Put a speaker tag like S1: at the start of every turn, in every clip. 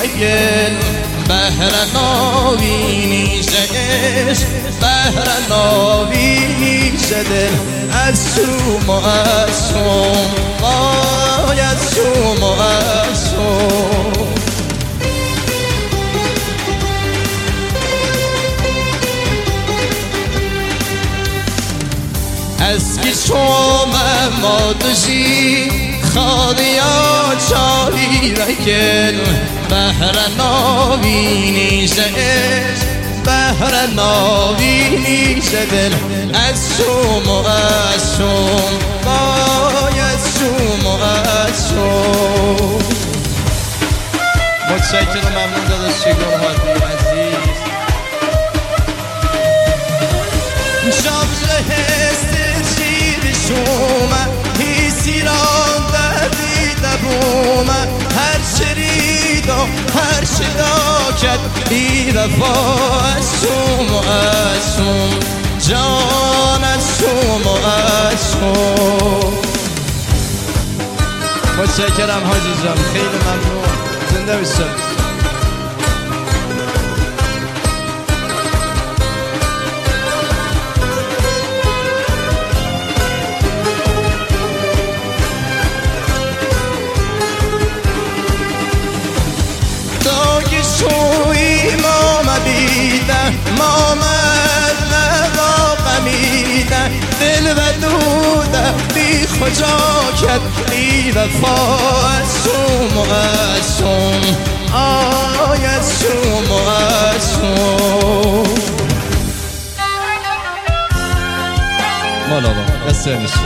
S1: گل بهر ناوینی عشق بهر ناوینی دل از شوم و از شوم وای از شوم و از شوم eski çoğum adışı Xadiya çağıyla gel Behre navini şeş Behre navini şedel Eşşum و eşşum Vay eşşum و eşşum متشکرم ممنون داداش شیگار هادی عزیز شبز هستی شومه هیسی را دردیده بومه هر شریدا هر شدا کد ای وفا از شوم و از شوم جان از شوم و از شوم متشکرم حاجی جان خیلی ممنون زنده باشید شوی ماما بیده مامد نوا قمیده دل و دوده بی خجا کد بی وفا از شوم و از شوم آی از شوم و از شوم مال آقا بسیار میشه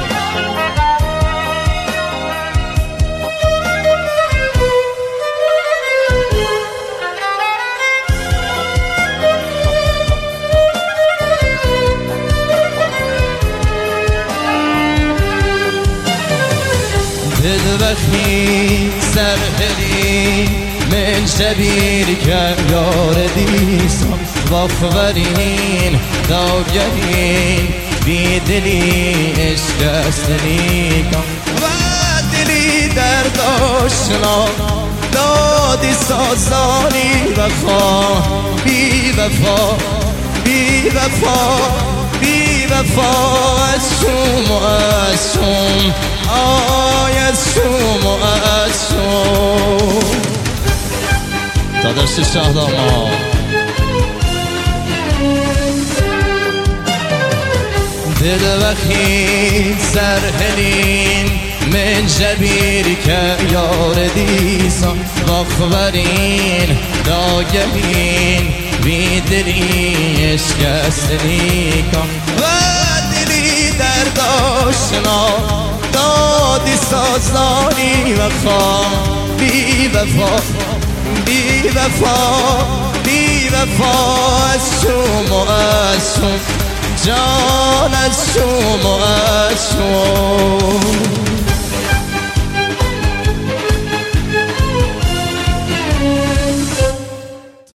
S1: وقتی سرهلی من شبیر که یار دیسم وافورین داگرین بی دلی اشکستنی کن و دلی درد آشنا دادی سازانی وفا بی وفا بی وفا بی وفا از شوم و از شوم آی از شوم و از شوم داداش شهداما دل وقتی سرهلین من جبیر که یار دیسان واخورین داگهین بی دلی اشکستنی کن و دلی درد آشنا دادی سازانی وفا بی وفا بی وفا بی وفا از شوم و از شوم جان از شوم و از شوم